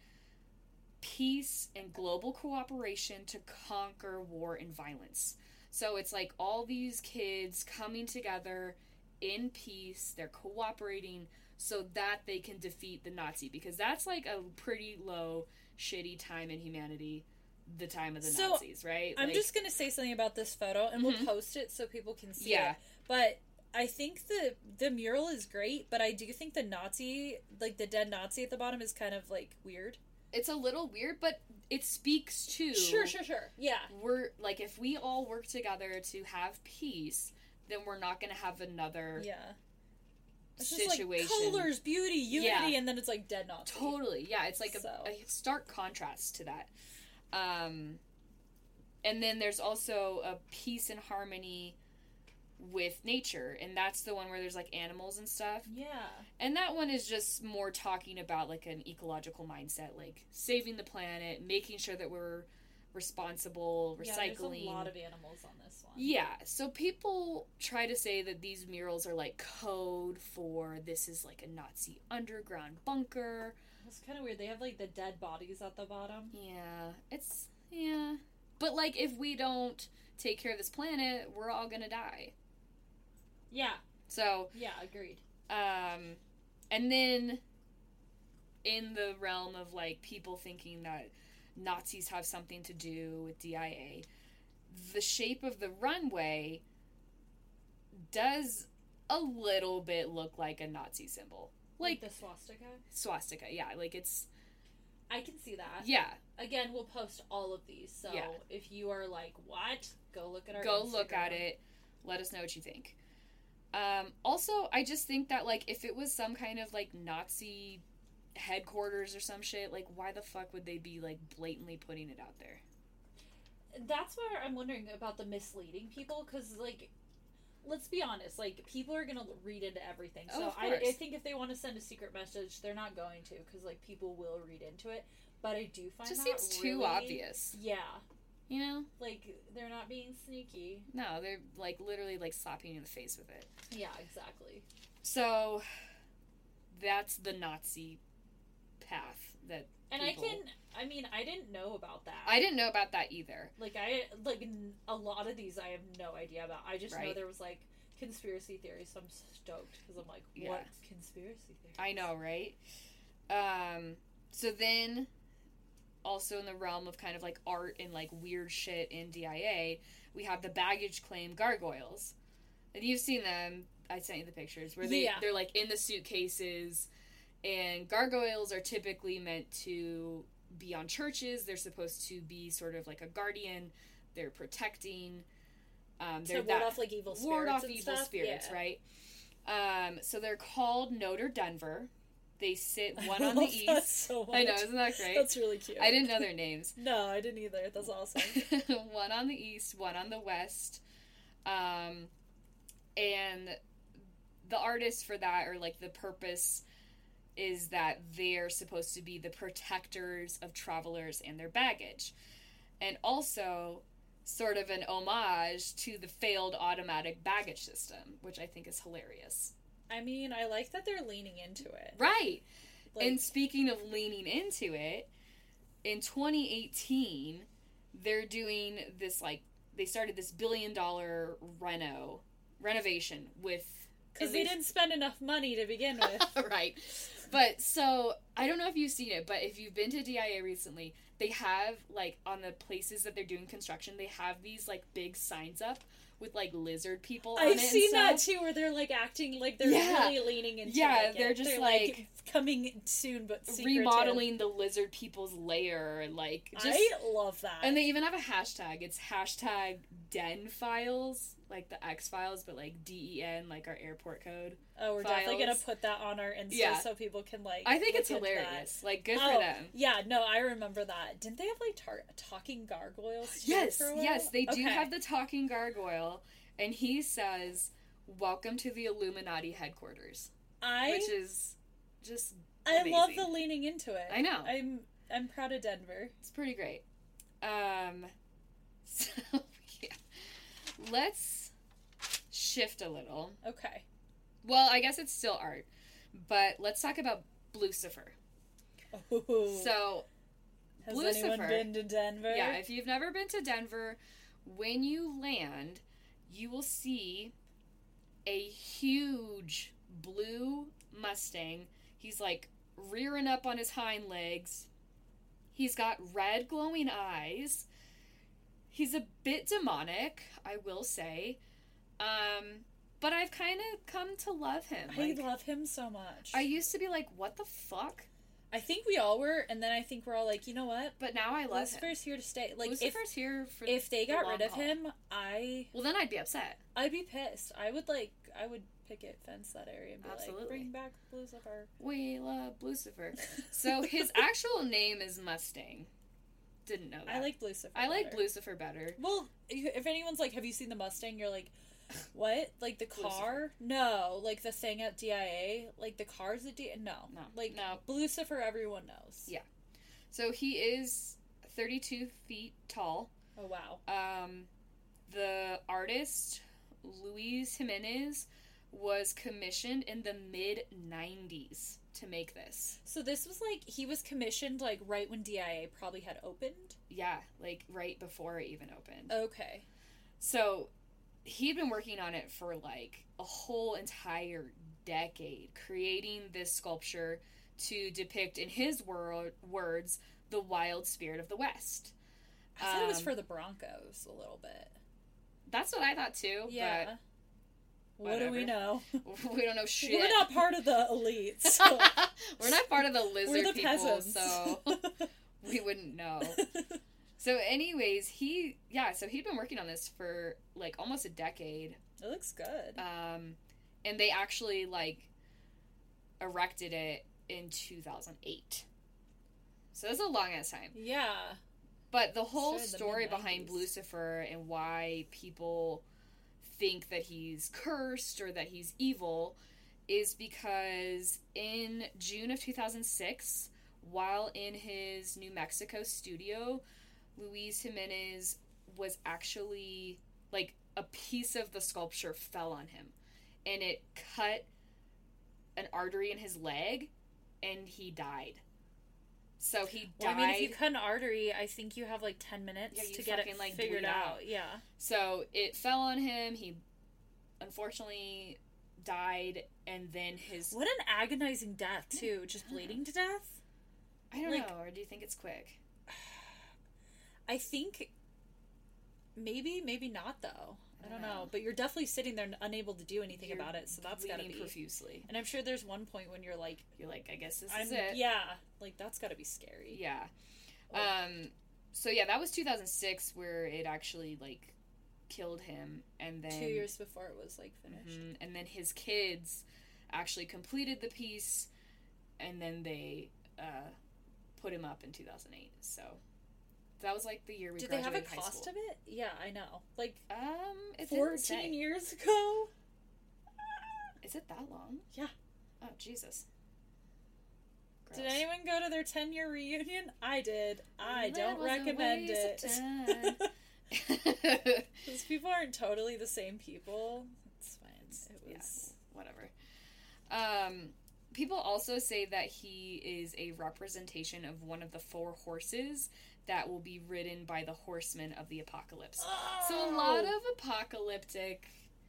Speaker 2: peace and global cooperation to conquer war and violence. So it's like all these kids coming together in peace, they're cooperating so that they can defeat the Nazi, because that's like a pretty low, shitty time in humanity, the time of the
Speaker 1: So,
Speaker 2: Nazis, right?
Speaker 1: I'm
Speaker 2: Like,
Speaker 1: just going to say something about this photo, and
Speaker 2: Mhm.
Speaker 1: we'll post it so people can see
Speaker 2: Yeah.
Speaker 1: it. But I think the the mural is great, but I do think the Nazi, like the dead Nazi at the bottom, is kind of, like, weird.
Speaker 2: it's a little weird, but it speaks to...
Speaker 1: Sure, sure, sure. Yeah.
Speaker 2: We're, like, if we all work together to have peace, then we're not going to have another
Speaker 1: Yeah. It's
Speaker 2: situation.
Speaker 1: just like colors, beauty, unity,
Speaker 2: Yeah.
Speaker 1: and then it's like dead Nazi.
Speaker 2: Totally, yeah. It's like a,
Speaker 1: So.
Speaker 2: a stark contrast to that. Um, and then there's also a peace and harmony with nature, and that's the one where there's like animals and stuff.
Speaker 1: Yeah.
Speaker 2: And that one is just more talking about like an ecological mindset, like saving the planet, making sure that we're responsible,
Speaker 1: Yeah,
Speaker 2: recycling.
Speaker 1: there's a lot of animals on this one.
Speaker 2: Yeah, so people try to say that these murals are like code for this is like a Nazi underground bunker.
Speaker 1: It's kind of weird. They have like the dead bodies at the bottom.
Speaker 2: Yeah, it's, yeah. But like if we don't take care of this planet, we're all gonna die.
Speaker 1: Yeah.
Speaker 2: So,
Speaker 1: Yeah, agreed.
Speaker 2: um, and then in the realm of like people thinking that Nazis have something to do with D I A, the shape of the runway does a little bit look like a Nazi symbol. Like,
Speaker 1: the swastika.
Speaker 2: swastika, yeah, like it's,
Speaker 1: I can see that.
Speaker 2: yeah,
Speaker 1: Again, we'll post all of these. So
Speaker 2: Yeah.
Speaker 1: if you are like, what? Go look at our
Speaker 2: go look at
Speaker 1: Instagram.
Speaker 2: it. Let us know what you think. Um, also, I just think that, like, if it was some kind of, like, Nazi headquarters or some shit, like, why the fuck would they be, like, blatantly putting it out there?
Speaker 1: That's where I'm wondering about the misleading people, because, like, let's be honest, like, people are gonna read into everything. So
Speaker 2: oh, of
Speaker 1: I,
Speaker 2: course.
Speaker 1: I think if they want to send a secret message, they're not going to, because, like, people will read into it. But I do find
Speaker 2: it just
Speaker 1: that
Speaker 2: seems
Speaker 1: really,
Speaker 2: too obvious.
Speaker 1: Yeah.
Speaker 2: You know?
Speaker 1: Like, they're not being sneaky.
Speaker 2: No, they're, like, literally, like, slapping you in the face with it.
Speaker 1: Yeah, exactly.
Speaker 2: So, that's the Nazi path that
Speaker 1: And
Speaker 2: people...
Speaker 1: I can, I mean, I didn't know about that.
Speaker 2: I didn't know about that either.
Speaker 1: Like, I, like, a lot of these I have no idea about. I just
Speaker 2: right.
Speaker 1: know there was, like, conspiracy theories, so I'm stoked, because I'm like, what yeah. conspiracy theories?
Speaker 2: I know, right? Um, so then... Also in the realm of kind of, like, art and, like, weird shit in D I A, we have the baggage claim gargoyles. And you've seen them. I sent you the pictures. Where they,
Speaker 1: yeah.
Speaker 2: they're, like, in the suitcases. And gargoyles are typically meant to be on churches. They're supposed to be sort of like a guardian. They're protecting. Um, they're
Speaker 1: to ward
Speaker 2: that,
Speaker 1: off, like, evil spirits
Speaker 2: Ward off
Speaker 1: and
Speaker 2: evil
Speaker 1: stuff?
Speaker 2: spirits,
Speaker 1: yeah.
Speaker 2: right? Um, so they're called Notre Denver. They sit one on the east.
Speaker 1: That so much.
Speaker 2: I know, isn't that great?
Speaker 1: That's really cute.
Speaker 2: I didn't know their names.
Speaker 1: No, I didn't either. That's awesome.
Speaker 2: One on the east, one on the west. Um, and the artist for that, or like the purpose, is that they're supposed to be the protectors of travelers and their baggage. And also sort of an homage to the failed automatic baggage system, which I think is hilarious.
Speaker 1: I mean, I like that they're leaning into it.
Speaker 2: Right.
Speaker 1: Like,
Speaker 2: and speaking of leaning into it, in twenty eighteen, they're doing this, like, they started this billion dollar reno, renovation with...
Speaker 1: Because they didn't spend enough money to begin with.
Speaker 2: Right. But, so, I don't know if you've seen it, but if you've been to D I A recently, they have, like, on the places that they're doing construction, they have these, like, big signs up with, like, lizard people on
Speaker 1: I've
Speaker 2: it
Speaker 1: seen
Speaker 2: and
Speaker 1: that
Speaker 2: stuff.
Speaker 1: too, where they're, like, acting like they're
Speaker 2: Yeah.
Speaker 1: really leaning into
Speaker 2: Yeah,
Speaker 1: like,
Speaker 2: they're
Speaker 1: it.
Speaker 2: just,
Speaker 1: they're,
Speaker 2: like,
Speaker 1: coming soon, but secretive.
Speaker 2: remodeling the lizard people's lair, and, like, just...
Speaker 1: I love that.
Speaker 2: And they even have a hashtag. It's hashtag Den Files, like the X Files, but, like, D E N, like our airport code.
Speaker 1: Oh, we're
Speaker 2: files.
Speaker 1: definitely gonna put that on our Insta
Speaker 2: Yeah.
Speaker 1: so people can, like,
Speaker 2: I think
Speaker 1: look
Speaker 2: it's
Speaker 1: into
Speaker 2: hilarious.
Speaker 1: that.
Speaker 2: Like, good
Speaker 1: oh,
Speaker 2: for them.
Speaker 1: Yeah, no, I remember that. Didn't they have, like, tar- talking gargoyles too
Speaker 2: Yes,
Speaker 1: for a while?
Speaker 2: yes, they do
Speaker 1: Okay.
Speaker 2: have the talking gargoyle, and he says, "Welcome to the Illuminati headquarters,"
Speaker 1: I,
Speaker 2: which is just
Speaker 1: I
Speaker 2: amazing.
Speaker 1: love the leaning into it.
Speaker 2: I know.
Speaker 1: I'm I'm proud of Denver.
Speaker 2: It's pretty great. Um, so, yeah. Let's shift a little.
Speaker 1: Okay.
Speaker 2: Well, I guess it's still art, but let's talk about Blucifer.
Speaker 1: Ooh.
Speaker 2: So,
Speaker 1: Has
Speaker 2: Blucifer,
Speaker 1: anyone been to Denver?
Speaker 2: yeah, if you've never been to Denver, when you land, you will see a huge blue Mustang. He's like rearing up on his hind legs. He's got red glowing eyes. He's a bit demonic, I will say. Um, but I've kind of come to love him.
Speaker 1: I
Speaker 2: Like,
Speaker 1: love him so much.
Speaker 2: I used to be like, what the fuck?
Speaker 1: I think we all were, and then I think we're all like, you know what?
Speaker 2: But now I love
Speaker 1: Lucifer's
Speaker 2: him.
Speaker 1: here to stay. Like,
Speaker 2: Lucifer's
Speaker 1: if,
Speaker 2: here for
Speaker 1: if they
Speaker 2: the
Speaker 1: got
Speaker 2: long
Speaker 1: rid of
Speaker 2: haul.
Speaker 1: him, I
Speaker 2: Well, then I'd be upset.
Speaker 1: I'd be pissed. I would like I would picket fence that area and be
Speaker 2: Absolutely.
Speaker 1: like, bring back Lucifer.
Speaker 2: We love Lucifer. So his actual name is Mustang. Didn't know that.
Speaker 1: I like Lucifer.
Speaker 2: I like
Speaker 1: better.
Speaker 2: Lucifer better.
Speaker 1: Well, if anyone's like, have you seen the Mustang? You're like, what? Like the car? No, like the thing at D I A. Like the cars at D I A. No,
Speaker 2: No,
Speaker 1: like
Speaker 2: no.
Speaker 1: Lucifer. Everyone knows.
Speaker 2: Yeah. So he is thirty-two feet tall.
Speaker 1: Oh wow.
Speaker 2: Um, the artist Luis Jimenez was commissioned in the mid nineties to make this.
Speaker 1: So this was like he was commissioned like right when D I A probably had opened.
Speaker 2: Yeah, like right before it even opened.
Speaker 1: Okay.
Speaker 2: So he'd been working on it for like a whole entire decade, creating this sculpture to depict, in his wor- words, the wild spirit of the West.
Speaker 1: I thought it was
Speaker 2: Um,
Speaker 1: for the Broncos a little bit.
Speaker 2: That's what I thought too.
Speaker 1: Yeah. What do we
Speaker 2: whatever.
Speaker 1: know?
Speaker 2: But we don't know shit.
Speaker 1: We're not part of the elite. So.
Speaker 2: We're not part of the lizard
Speaker 1: We're the
Speaker 2: people,
Speaker 1: peasants.
Speaker 2: so we wouldn't know. So anyways, he, yeah, so he'd been working on this for, like, almost a decade.
Speaker 1: It looks good.
Speaker 2: Um, and they actually, like, erected it in two thousand eight. So that's a long-ass time.
Speaker 1: Yeah.
Speaker 2: But the whole
Speaker 1: Sure, the
Speaker 2: story
Speaker 1: mid-nineties.
Speaker 2: behind Lucifer and why people think that he's cursed or that he's evil is because in June of two thousand six, while in his New Mexico studio, Luis Jimenez was actually, like, a piece of the sculpture fell on him. And it cut an artery in his leg, and he died. So he died.
Speaker 1: Well, I mean, if you cut an artery, I think you have like ten minutes
Speaker 2: Yeah, you
Speaker 1: to get it
Speaker 2: fucking, like,
Speaker 1: figured
Speaker 2: bleed
Speaker 1: out.
Speaker 2: out.
Speaker 1: Yeah.
Speaker 2: So it fell on him. He unfortunately died, and then his...
Speaker 1: What an agonizing death, too. Just bleeding to death?
Speaker 2: I don't
Speaker 1: like-
Speaker 2: know, or do you think it's quick?
Speaker 1: I think maybe, maybe not, though. I don't,
Speaker 2: don't
Speaker 1: know.
Speaker 2: know.
Speaker 1: But you're definitely sitting there unable to do anything
Speaker 2: You're
Speaker 1: about it, so that's gotta
Speaker 2: bleeding
Speaker 1: be...
Speaker 2: profusely.
Speaker 1: And I'm sure there's one point when you're like,
Speaker 2: You're like, I guess this
Speaker 1: I'm,
Speaker 2: is it.
Speaker 1: yeah, like, that's gotta be scary.
Speaker 2: Yeah.
Speaker 1: Like,
Speaker 2: Um, so yeah, that was two thousand six where it actually, like, killed him, and then...
Speaker 1: two years before it was, like, finished.
Speaker 2: Mhm, and then his kids actually completed the piece, and then they, uh, put him up in two thousand eight, so... That was, like, the year we
Speaker 1: Did they have a
Speaker 2: graduated high
Speaker 1: cost
Speaker 2: school.
Speaker 1: of it? Yeah, I know. Like,
Speaker 2: Um, it didn't
Speaker 1: fourteen
Speaker 2: say.
Speaker 1: years ago?
Speaker 2: Is it that long?
Speaker 1: Yeah.
Speaker 2: Oh, Jesus.
Speaker 1: Did
Speaker 2: Gross.
Speaker 1: anyone go to their ten-year reunion? I did. I
Speaker 2: That
Speaker 1: don't
Speaker 2: was a
Speaker 1: recommend
Speaker 2: waste
Speaker 1: it.
Speaker 2: of
Speaker 1: Because people aren't totally the same people. It's fine. It
Speaker 2: Yeah.
Speaker 1: was...
Speaker 2: Whatever. Um, people also say that he is a representation of one of the four horses that will be ridden by the horsemen of the apocalypse. So a lot of apocalyptic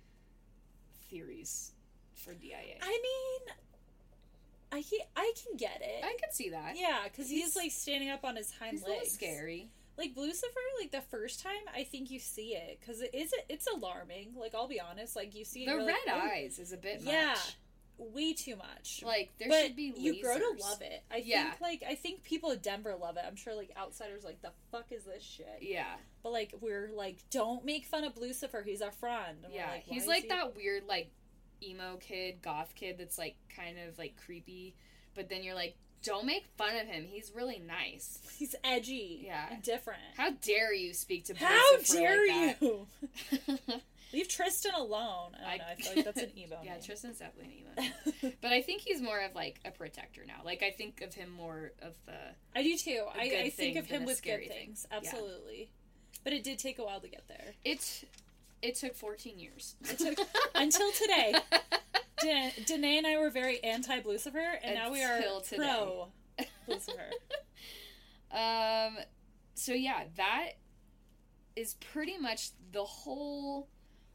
Speaker 2: theories for D I A.
Speaker 1: I mean, I can, I can get it.
Speaker 2: I could see that.
Speaker 1: Yeah, because he's,
Speaker 2: He's-
Speaker 1: like standing up on his hind
Speaker 2: He's a little
Speaker 1: legs.
Speaker 2: scary.
Speaker 1: Like Lucifer, like the first time, I think you see it because it is it's alarming. Like I'll be honest, like you see it,
Speaker 2: The
Speaker 1: you're
Speaker 2: red
Speaker 1: like, oh,
Speaker 2: eyes is a bit
Speaker 1: yeah,
Speaker 2: much.
Speaker 1: way too much.
Speaker 2: Like, there
Speaker 1: but
Speaker 2: should be lasers.
Speaker 1: you grow to love it. I
Speaker 2: Yeah.
Speaker 1: think like I think people in Denver love it. I'm sure like outsiders like the fuck is this shit.
Speaker 2: Yeah.
Speaker 1: But like we're like don't make fun of Lucifer. He's our friend. And we're
Speaker 2: Yeah.
Speaker 1: like, why
Speaker 2: He's
Speaker 1: is
Speaker 2: like
Speaker 1: he-
Speaker 2: that weird, like, emo kid, goth kid that's, like, kind of, like, creepy. But then you're like, don't make fun of him. He's really nice.
Speaker 1: He's edgy.
Speaker 2: Yeah.
Speaker 1: And different.
Speaker 2: How dare you speak to
Speaker 1: How
Speaker 2: Lucifer
Speaker 1: dare
Speaker 2: like
Speaker 1: you?
Speaker 2: that?
Speaker 1: Leave Tristan alone. I don't
Speaker 2: I-
Speaker 1: know. I feel like that's an emo.
Speaker 2: Yeah,
Speaker 1: name.
Speaker 2: Tristan's definitely an emo. But I think he's more of, like, a protector now. Like, I think of him more of the...
Speaker 1: I do too.
Speaker 2: a
Speaker 1: I,
Speaker 2: good
Speaker 1: I think
Speaker 2: thing
Speaker 1: of him
Speaker 2: than a
Speaker 1: with
Speaker 2: scary
Speaker 1: good
Speaker 2: thing.
Speaker 1: things.
Speaker 2: Yeah.
Speaker 1: Absolutely. But it did take a while to get there.
Speaker 2: It, it took fourteen years.
Speaker 1: It took until today. Dan- Danae and I were very anti-Lucifer, and now we are
Speaker 2: Until today.
Speaker 1: pro-Lucifer.
Speaker 2: Um, so yeah, that is pretty much the whole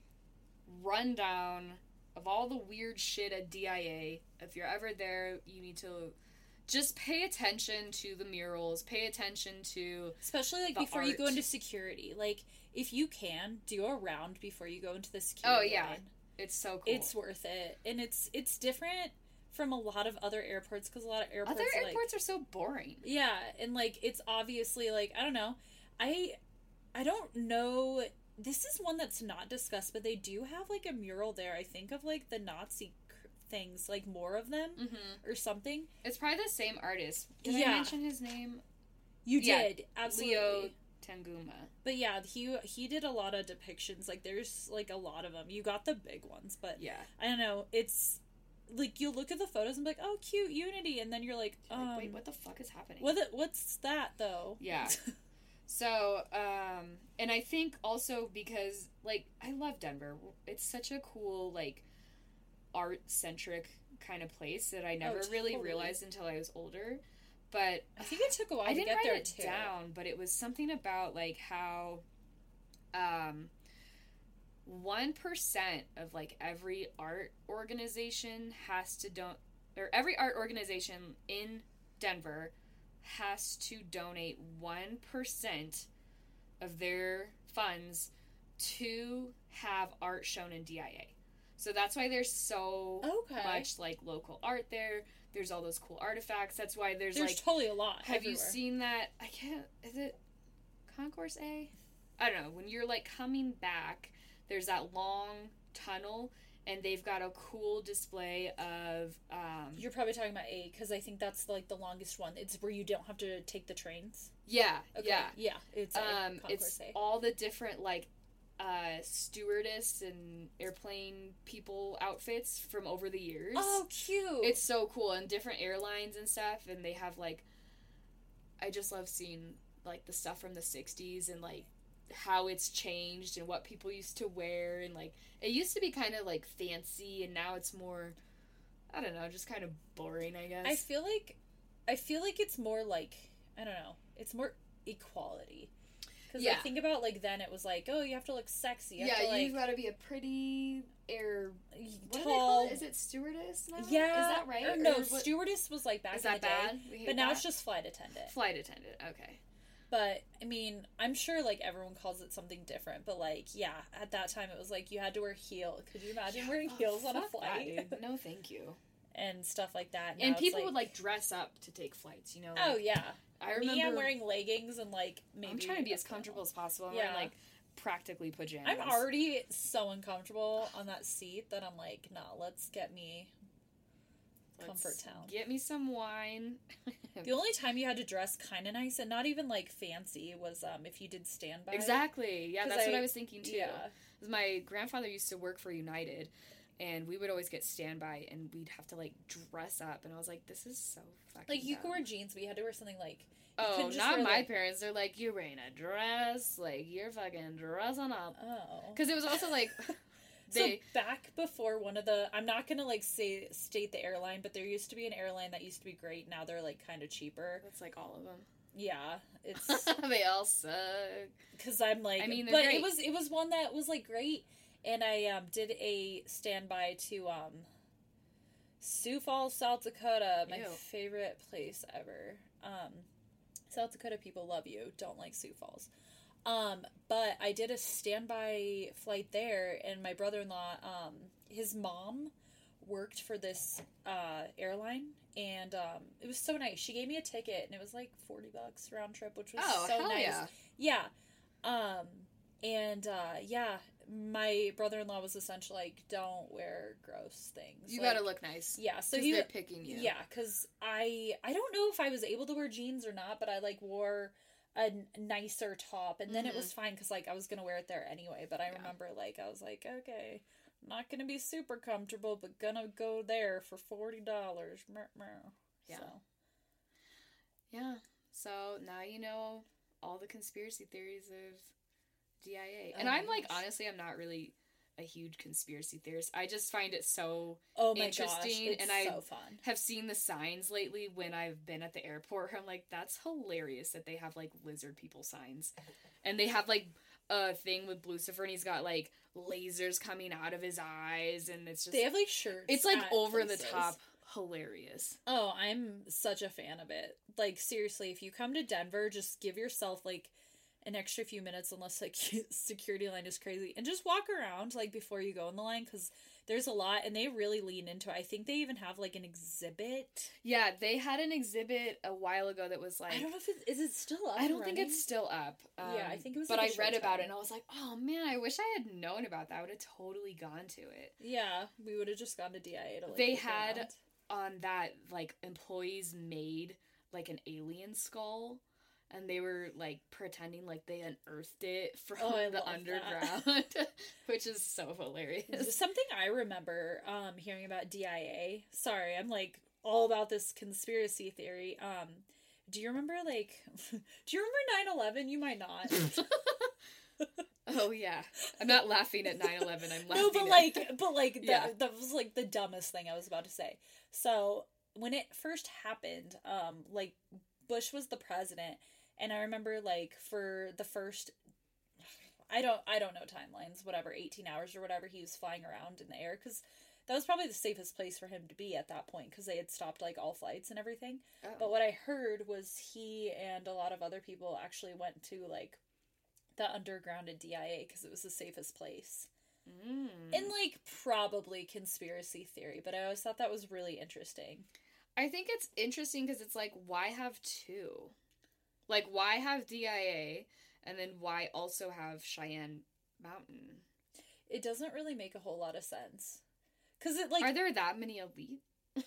Speaker 2: rundown of all the weird shit at D I A. If you're ever there, you need to just pay attention to the murals, pay attention to...
Speaker 1: Especially, like,
Speaker 2: The
Speaker 1: before you go
Speaker 2: art.
Speaker 1: into security. Like, if you can, do a round before you go into the
Speaker 2: Oh,
Speaker 1: security
Speaker 2: yeah.
Speaker 1: line.
Speaker 2: It's so cool.
Speaker 1: It's worth it. And it's it's different from a lot of other airports, because a lot of airports
Speaker 2: Other
Speaker 1: are, like,
Speaker 2: airports are so boring.
Speaker 1: yeah, and like it's obviously like I don't know. I I don't know. This is one that's not discussed, but they do have like a mural there. I think of like the Nazi c- things, like more of them
Speaker 2: Mm-hmm.
Speaker 1: or something.
Speaker 2: It's probably the same artist. Did I
Speaker 1: Yeah.
Speaker 2: mention his name?
Speaker 1: You
Speaker 2: Yeah,
Speaker 1: did absolutely.
Speaker 2: Leo Tanguma.
Speaker 1: But yeah, he he did a lot of depictions. Like there's like a lot of them. You got the big ones, but
Speaker 2: Yeah.
Speaker 1: I don't know. It's like you look at the photos and be like, oh, cute Unity, and then you're like,
Speaker 2: You're
Speaker 1: um,
Speaker 2: like, wait, what the fuck is happening?
Speaker 1: what the- what's that though?
Speaker 2: Yeah. So, um, and I think also because, like, I love Denver. It's such a cool, like, art-centric kind of place that I never really
Speaker 1: totally.
Speaker 2: realized until I was older. But
Speaker 1: I think it took a while
Speaker 2: I
Speaker 1: to
Speaker 2: didn't
Speaker 1: get
Speaker 2: write
Speaker 1: there
Speaker 2: it
Speaker 1: too.
Speaker 2: down, but it was something about, like, how, um, one percent of, like, every art organization has to don't, or every art organization in Denver has to donate one percent of their funds to have art shown in D I A. So that's why there's so
Speaker 1: Okay.
Speaker 2: much, like, local art there. There's all those cool artifacts. That's why there's,
Speaker 1: There's
Speaker 2: like,
Speaker 1: totally a lot.
Speaker 2: have you
Speaker 1: everywhere.
Speaker 2: seen that? I can't, is it Concourse A? I don't know. When you're, like, coming back, there's that long tunnel, and they've got a cool display of, um...
Speaker 1: You're probably talking about A, because I think that's, like, the longest one. It's where you don't have to take the trains.
Speaker 2: Yeah,
Speaker 1: okay.
Speaker 2: yeah.
Speaker 1: Yeah, it's A,
Speaker 2: um,
Speaker 1: Concourse
Speaker 2: It's
Speaker 1: A.
Speaker 2: all the different, like, uh, stewardess and airplane people outfits from over the years.
Speaker 1: Oh, cute!
Speaker 2: It's so cool, and different airlines and stuff, and they have, like... I just love seeing, like, the stuff from the sixties and, like, how it's changed and what people used to wear, and, like, it used to be kind of, like, fancy, and now it's more, I don't know, just kind of boring, I guess.
Speaker 1: I feel like, I feel like it's more, like, I don't know, it's more equality. Because
Speaker 2: yeah.
Speaker 1: I think about, like, then it was like, oh, you have to look sexy. You
Speaker 2: yeah,
Speaker 1: have to, like,
Speaker 2: you've got to be a pretty air... What
Speaker 1: tall.
Speaker 2: do they call it? Is it stewardess now?
Speaker 1: Yeah.
Speaker 2: Is that right?
Speaker 1: Or no,
Speaker 2: or what...
Speaker 1: stewardess was, like, back
Speaker 2: Is
Speaker 1: in
Speaker 2: that
Speaker 1: the day.
Speaker 2: bad? We hate
Speaker 1: But now
Speaker 2: that?
Speaker 1: it's just flight attendant.
Speaker 2: Flight attendant, okay.
Speaker 1: But, I mean, I'm sure, like, everyone calls it something different. But, like, yeah, at that time it was like you had to wear heel. Could you imagine
Speaker 2: Yeah.
Speaker 1: wearing
Speaker 2: Oh,
Speaker 1: heels on a
Speaker 2: fuck
Speaker 1: flight?
Speaker 2: that, dude. No, thank you.
Speaker 1: And stuff like that. Now
Speaker 2: And
Speaker 1: it's
Speaker 2: people
Speaker 1: like,
Speaker 2: would, like, dress up to take flights, you know? Like,
Speaker 1: oh, yeah.
Speaker 2: I remember...
Speaker 1: Me, I'm wearing leggings and, like, maybe...
Speaker 2: I'm trying to be as comfortable as possible. I'm
Speaker 1: Yeah.
Speaker 2: wearing, like, practically pajamas.
Speaker 1: I'm already so uncomfortable on that seat that I'm like, no, let's get me comfort
Speaker 2: Let's
Speaker 1: town.
Speaker 2: Get me some wine.
Speaker 1: The only time you had to dress kind of nice and not even, like, fancy was um if you did standby.
Speaker 2: Exactly. Yeah,
Speaker 1: 'Cause
Speaker 2: that's
Speaker 1: I-
Speaker 2: what I was thinking, too.
Speaker 1: Yeah.
Speaker 2: 'Cause my grandfather used to work for United, and we would always get standby, and we'd have to, like, dress up. And I was like, this is so fucking
Speaker 1: Like, you
Speaker 2: dumb.
Speaker 1: could wear jeans, but you had to wear something, like... you
Speaker 2: Oh,
Speaker 1: couldn't just
Speaker 2: not
Speaker 1: wear,
Speaker 2: my
Speaker 1: like-
Speaker 2: parents. They're like, you're wearing a dress. Like, you're fucking dressing up.
Speaker 1: Oh.
Speaker 2: Because it was also, like... They,
Speaker 1: So back before one of the, I'm not gonna like say state the airline, but there used to be an airline that used to be great. Now they're like kind of cheaper.
Speaker 2: That's like all of them.
Speaker 1: Yeah, it's
Speaker 2: They all suck.
Speaker 1: because I'm like,
Speaker 2: I mean, they're
Speaker 1: but
Speaker 2: great.
Speaker 1: it was it was one that was like great, and I um did a standby to um Sioux Falls, South Dakota, my
Speaker 2: Ew.
Speaker 1: favorite place ever. Um, South Dakota people love you. Don't like Sioux Falls. Um, but I did a standby flight there, and my brother-in-law, um, his mom worked for this, uh, airline, and, um, it was so nice. She gave me a ticket, and it was like forty bucks round trip, which was
Speaker 2: Oh,
Speaker 1: so
Speaker 2: hell
Speaker 1: nice.
Speaker 2: yeah.
Speaker 1: Yeah. Um, and, uh, yeah, my brother-in-law was essentially like, don't wear gross things.
Speaker 2: You
Speaker 1: like,
Speaker 2: gotta look nice.
Speaker 1: yeah, so
Speaker 2: 'Cause
Speaker 1: he
Speaker 2: they're picking you.
Speaker 1: yeah, because I I don't know if I was able to wear jeans or not, but I like wore a n- nicer top, and then
Speaker 2: Mhm.
Speaker 1: it was fine because like I was gonna wear it there anyway. But I
Speaker 2: Yeah.
Speaker 1: remember like I was like, okay, not gonna be super comfortable, but gonna go there for forty dollars.
Speaker 2: Yeah.
Speaker 1: So,
Speaker 2: Yeah. So now you know all the conspiracy theories of D I A. And
Speaker 1: Oh my
Speaker 2: I'm like,
Speaker 1: gosh.
Speaker 2: honestly, I'm not really a huge conspiracy theorist. I just find it so
Speaker 1: oh my
Speaker 2: Interesting,
Speaker 1: gosh, it's
Speaker 2: and I-
Speaker 1: so fun.
Speaker 2: have seen the signs lately when I've been at the airport. I'm like, that's hilarious that they have like lizard people signs. And they have like a thing with Lucifer, and he's got like lasers coming out of his eyes, and it's just
Speaker 1: They have like shirts.
Speaker 2: it's like
Speaker 1: at
Speaker 2: over the
Speaker 1: places.
Speaker 2: top hilarious.
Speaker 1: Oh, I'm such a fan of it. Like, seriously, if you come to Denver, just give yourself, like, an extra few minutes, unless, like, security line is crazy, and just walk around, like, before you go in the line, because there's a lot, and they really lean into it. I think they even have, like, an exhibit.
Speaker 2: Yeah, they had an exhibit a while ago that was like,
Speaker 1: I don't know if it, is it still up
Speaker 2: I don't
Speaker 1: and
Speaker 2: think
Speaker 1: running?
Speaker 2: it's still up. Um,
Speaker 1: Yeah, I think it was,
Speaker 2: But
Speaker 1: like,
Speaker 2: I
Speaker 1: a
Speaker 2: read
Speaker 1: short
Speaker 2: about
Speaker 1: time.
Speaker 2: it, and I was like, oh man, I wish I had known about that. I would have totally gone to it.
Speaker 1: Yeah, we would have just gone to D I A to, like,
Speaker 2: They
Speaker 1: look
Speaker 2: had-
Speaker 1: around.
Speaker 2: On that, like, employees made like an alien skull, and they were like pretending like they unearthed it from
Speaker 1: Oh, I
Speaker 2: the
Speaker 1: love that.
Speaker 2: underground, which is so hilarious.
Speaker 1: Something I remember um, hearing about D I A. Sorry, I'm like all about this conspiracy theory. Um, do you remember like? Do you remember nine eleven? You might not.
Speaker 2: Oh yeah, I'm not laughing at nine eleven. I'm laughing.
Speaker 1: No, but
Speaker 2: at...
Speaker 1: like, but like that,
Speaker 2: Yeah.
Speaker 1: that was like the dumbest thing I was about to say. So when it first happened, um, like Bush was the president, and I remember like for the first, I don't, I don't know timelines, whatever, eighteen hours or whatever, he was flying around in the air because that was probably the safest place for him to be at that point because they had stopped like all flights and everything.
Speaker 2: Oh.
Speaker 1: But what I heard was he and a lot of other people actually went to like the underground at D I A because it was the safest place.
Speaker 2: Mm.
Speaker 1: And, like, probably conspiracy theory, but I always thought that was really interesting.
Speaker 2: I think it's interesting because it's like, why have two? Like, why have D I A And then why also have Cheyenne Mountain?
Speaker 1: It doesn't really make a whole lot of sense. Because it, like...
Speaker 2: Are there that many elite?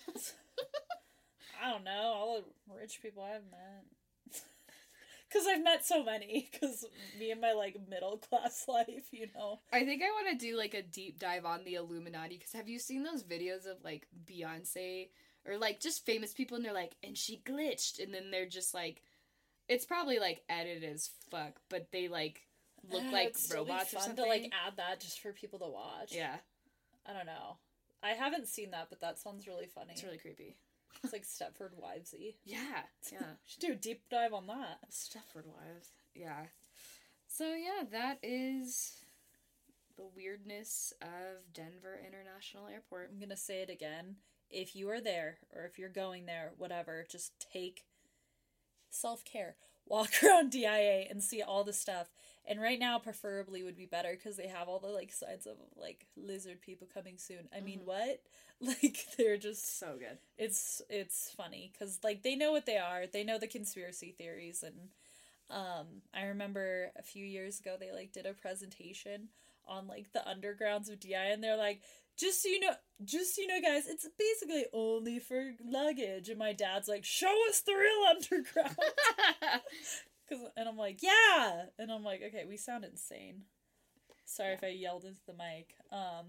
Speaker 1: I don't know. All the rich people I've met. Because I've met so many. Because me and my, like, middle-class life, you know.
Speaker 2: I think I want to do, like, a deep dive on the Illuminati. Because have you seen those videos of, like, Beyonce? Or, like, just famous people, and they're like, and she glitched. And then they're just, like... It's probably, like, edited as fuck. But they, like, look
Speaker 1: Uh,
Speaker 2: like
Speaker 1: it's
Speaker 2: robots
Speaker 1: really
Speaker 2: or
Speaker 1: fun
Speaker 2: something.
Speaker 1: to, like, add that just for people to watch.
Speaker 2: Yeah.
Speaker 1: I don't know. I haven't seen that, but that sounds really funny.
Speaker 2: It's really creepy.
Speaker 1: It's like Stepford Wivesy.
Speaker 2: Yeah. Yeah.
Speaker 1: Should do a deep dive on that.
Speaker 2: Stepford Wives. Yeah. So, yeah, that is the weirdness of Denver International Airport.
Speaker 1: I'm gonna say it again. If you are there, or if you're going there, whatever, just take self-care. Walk around D I A and see all the stuff. And right now, preferably, would be better because they have all the, like, signs of, like, lizard people coming soon. I mean,
Speaker 2: Mhm.
Speaker 1: what? Like, they're just...
Speaker 2: So good.
Speaker 1: It's it's funny because, like, they know what they are. They know the conspiracy theories. And um, I remember a few years ago, they, like, did a presentation on, like, the undergrounds of D I A. And they're like, just so you know, just so you know, guys, it's basically only for luggage. And my dad's like, show us the real underground. Cause, and I'm like, yeah! And I'm like, okay, we sound insane. Sorry
Speaker 2: Yeah.
Speaker 1: if I yelled into the mic. Um,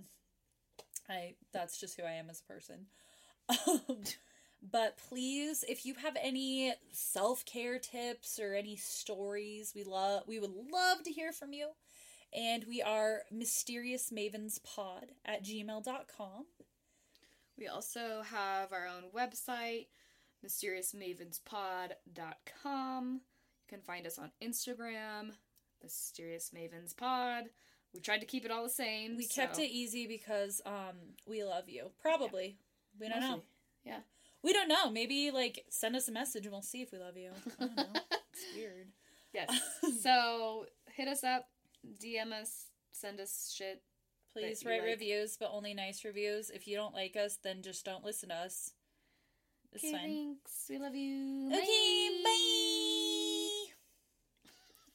Speaker 1: I that's just who I am as a person. Um, but please, if you have any self-care tips or any stories, we love we would love to hear from you. And we are mysterious mavens pod at gmail dot com.
Speaker 2: We also have our own website, mysterious mavens pod dot com. You can find us on Instagram, Mysterious Mavens Pod. We tried to keep it all the same.
Speaker 1: We
Speaker 2: so.
Speaker 1: kept it easy because um we love you. Probably. Yeah. We don't
Speaker 2: Mostly.
Speaker 1: know.
Speaker 2: Yeah.
Speaker 1: We don't know. Maybe, like, send us a message and we'll see if we love you. I don't know. It's weird.
Speaker 2: Yes. So, hit us up, D M us, send us shit.
Speaker 1: Please
Speaker 2: that you
Speaker 1: write
Speaker 2: like.
Speaker 1: reviews, but only nice reviews. If you don't like us, then just don't listen to us. It's
Speaker 2: Okay,
Speaker 1: fine.
Speaker 2: thanks. We love you.
Speaker 1: Okay, bye!